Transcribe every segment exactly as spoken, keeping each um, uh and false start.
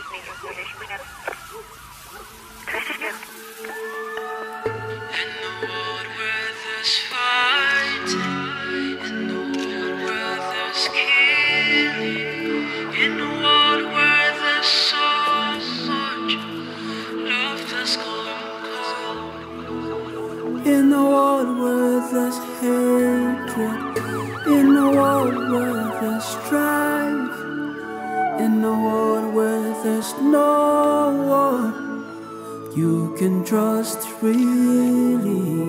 In a world where there's hatred, in a world where there's strife, in a world where there's no one you can trust really.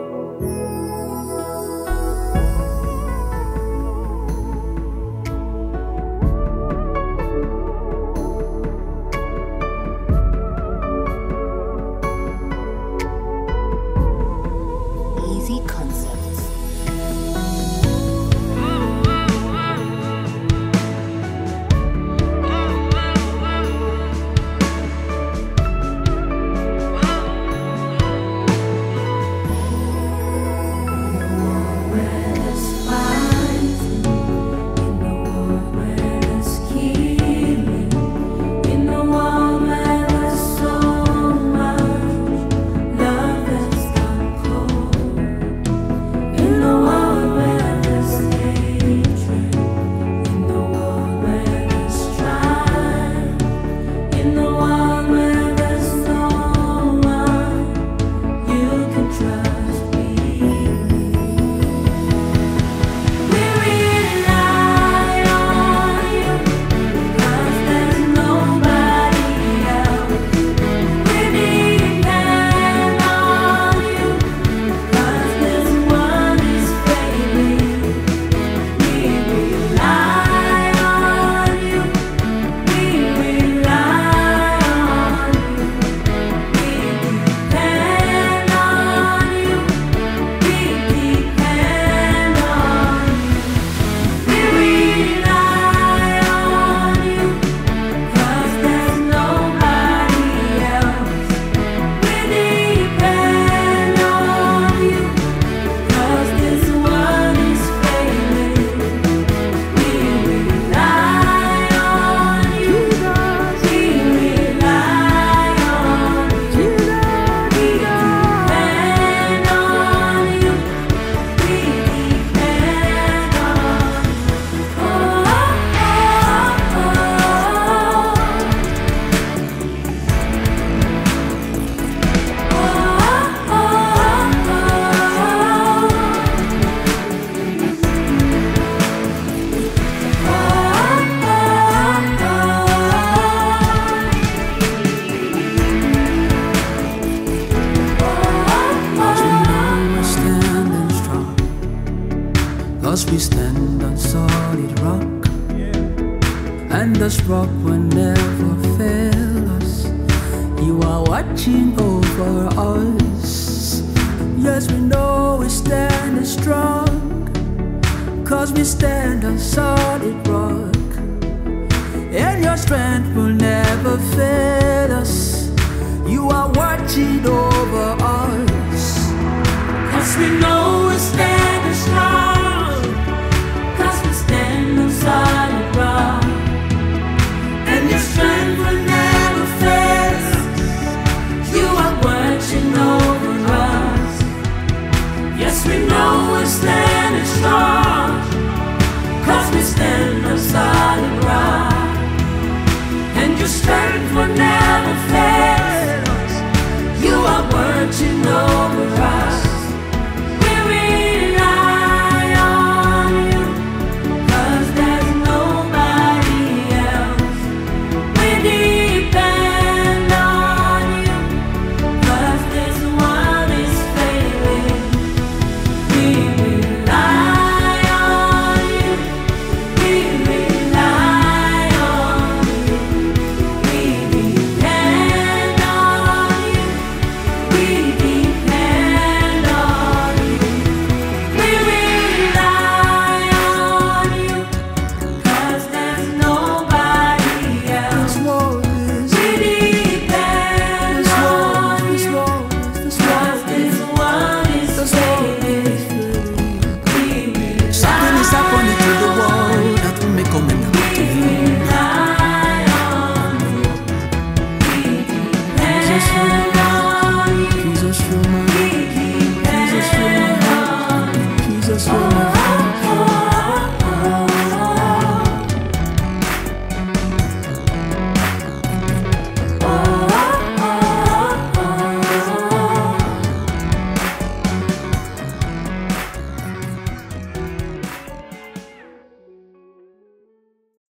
Cause we stand on solid rock, and this rock will never fail us. You are watching over us. Yes, we know we stand strong, cause we stand on solid rock, and your strength will never fail us. You are watching over us, cause we know we stand strong, cause we stand on solid rock, and your strength will never fail us. You are watching over us. Yes, we know we're standing strong, cause we stand on solid rock, and your strength will never fail us.